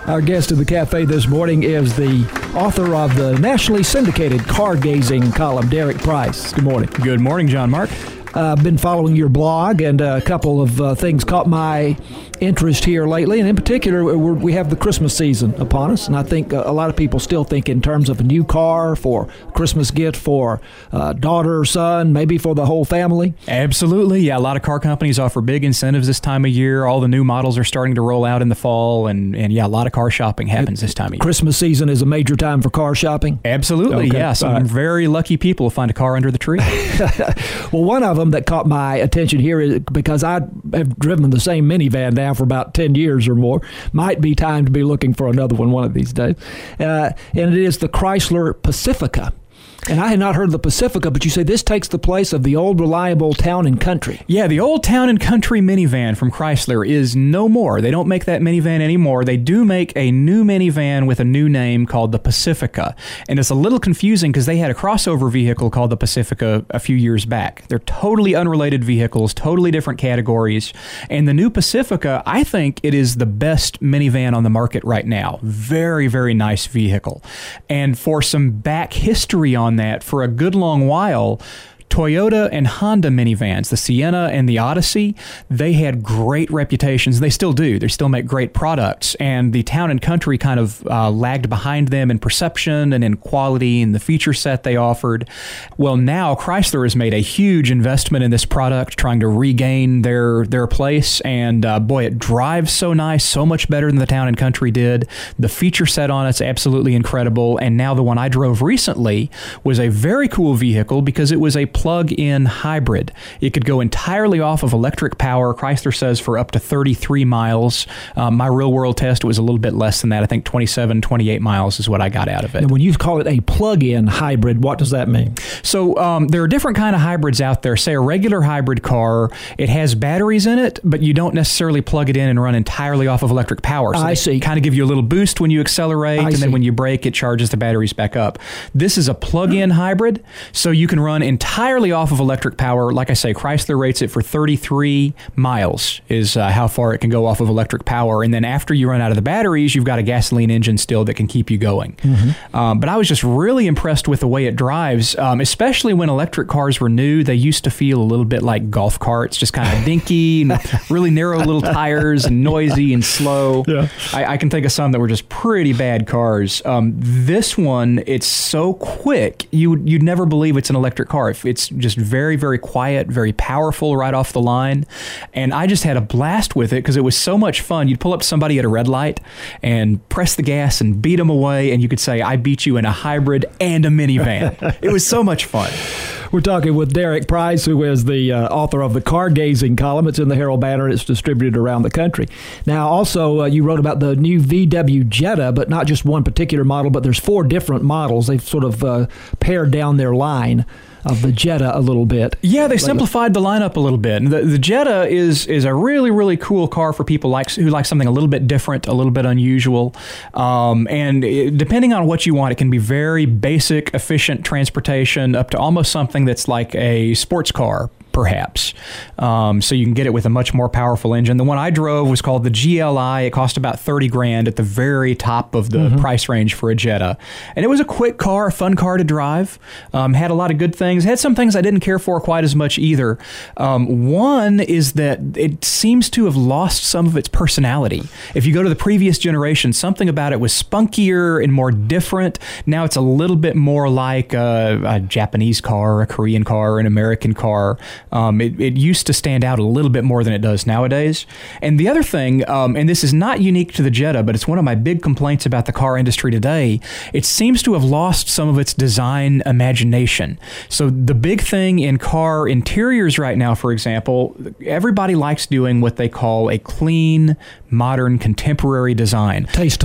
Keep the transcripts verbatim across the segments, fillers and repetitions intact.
Our guest in the cafe this morning is the author of the nationally syndicated car gazing column, Derek Price. Good morning. Good morning, John Mark. I've uh, been following your blog, and a couple of uh, things caught my interest here lately. And in particular, we're, we have the Christmas season upon us, and I think a lot of people still think in terms of a new car for Christmas gift for uh, daughter or son, maybe for the whole family. Absolutely. Yeah, a lot of car companies offer big incentives this time of year. All the new models are starting to roll out in the fall, and, and yeah, a lot of car shopping happens this time of year. Christmas season is a major time for car shopping? Absolutely, okay. yeah. Some right. very lucky people find a car under the tree. Well, one of them that caught my attention here is because I have driven the same minivan now for about ten years or more. Might be time to be looking for another one one of these days. Uh, and it is the Chrysler Pacifica. And I had not heard of the Pacifica, but you say this takes the place of the old reliable Town and Country. Yeah, the old Town and Country minivan from Chrysler is no more. They don't make that minivan anymore. They do make a new minivan with a new name called the Pacifica. And it's a little confusing because they had a crossover vehicle called the Pacifica a few years back. They're totally unrelated vehicles, totally different categories. And the new Pacifica, I think it is the best minivan on the market right now. Very, very nice vehicle. And for some back history on that, for a good long while, Toyota and Honda minivans, the Sienna and the Odyssey, they had great reputations. They still do. They still make great products. And the Town and Country kind of uh, lagged behind them in perception and in quality and the feature set they offered. Well, now Chrysler has made a huge investment in this product, trying to regain their, their place. And uh, boy, it drives so nice, so much better than the Town and Country did. The feature set on it's absolutely incredible. And now the one I drove recently was a very cool vehicle because it was a plug-in hybrid. It could go entirely off of electric power. Chrysler says for up to thirty-three miles. Um, my real-world test was a little bit less than that. I think twenty-seven, twenty-eight miles is what I got out of it. And when you call it a plug-in hybrid, what does that mean? So um, there are different kind of hybrids out there. Say a regular hybrid car, it has batteries in it, but you don't necessarily plug it in and run entirely off of electric power. So I see. Kind of give you a little boost when you accelerate, I and see. then when you brake, it charges the batteries back up. This is a plug-in hybrid, so you can run entirely off of electric power. Like I say, Chrysler rates it for thirty-three miles is uh, how far it can go off of electric power. And then after you run out of the batteries, you've got a gasoline engine still that can keep you going. Mm-hmm. Um, but I was just really impressed with the way it drives, um, especially when electric cars were new. They used to feel a little bit like golf carts, just kind of dinky and really narrow little tires and noisy and slow. Yeah. I, I can think of some that were just pretty bad cars. Um, this one, it's so quick, you would, you'd never believe it's an electric car. If it's just very, very quiet, very powerful right off the line. And I just had a blast with it because it was so much fun. You'd pull up somebody at a red light and press the gas and beat them away, and you could say, I beat you in a hybrid and a minivan. It was so much fun. We're talking with Derek Price, who is the uh, author of the Car Gazing column. It's in the Herald Banner. It's distributed around the country. Now, also, uh, you wrote about the new V W Jetta, but not just one particular model, but there's four different models. They've sort of uh, pared down their line of the Jetta a little bit. Yeah, they simplified the lineup a little bit. And the, the Jetta is is a really, really cool car for people like who like something a little bit different, a little bit unusual. Um, and it, depending on what you want, it can be very basic, efficient transportation up to almost something that's like a sports car, perhaps. Um, so you can get it with a much more powerful engine. The one I drove was called the G L I. It cost about thirty grand at the very top of the mm-hmm. price range for a Jetta. And it was a quick car, a fun car to drive. Um, had a lot of good things. Had some things I didn't care for quite as much either. Um, one is that it seems to have lost some of its personality. If you go to the previous generation, something about it was spunkier and more different. Now it's a little bit more like a, a Japanese car, a Korean car, an American car. Um, it, it used to stand out a little bit more than it does nowadays. And the other thing, um, and this is not unique to the Jetta, but it's one of my big complaints about the car industry today, it seems to have lost some of its design imagination. So the big thing in car interiors right now, for example, everybody likes doing what they call a clean, modern, contemporary design. Tasteful.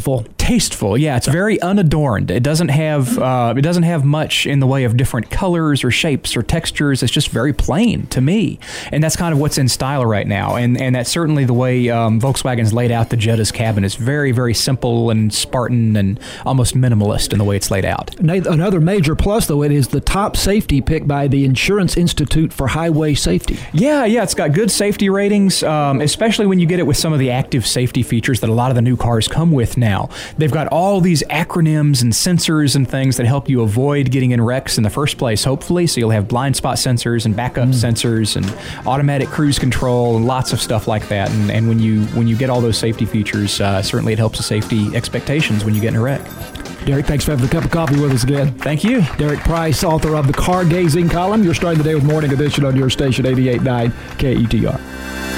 tasteful. Yeah, it's very unadorned. It doesn't have uh, it doesn't have much in the way of different colors or shapes or textures. It's just very plain to me, and that's kind of what's in style right now. And and that's certainly the way um, Volkswagen's laid out the Jetta's cabin. It's very very simple and Spartan and almost minimalist in the way it's laid out. Another major plus, though, it is the top safety pick by the Insurance Institute for Highway Safety. Yeah, yeah, it's got good safety ratings, um, especially when you get it with some of the active safety features that a lot of the new cars come with now. They've got all these acronyms and sensors and things that help you avoid getting in wrecks in the first place, hopefully. So you'll have blind spot sensors and backup mm. sensors and automatic cruise control and lots of stuff like that. And, and when you when you get all those safety features, uh, certainly it helps the safety expectations when you get in a wreck. Derek, thanks for having a cup of coffee with us again. Thank you. Derek Price, author of the Car Gazing column. You're starting the day with Morning Edition on your station, eighty-eight point nine K E T R.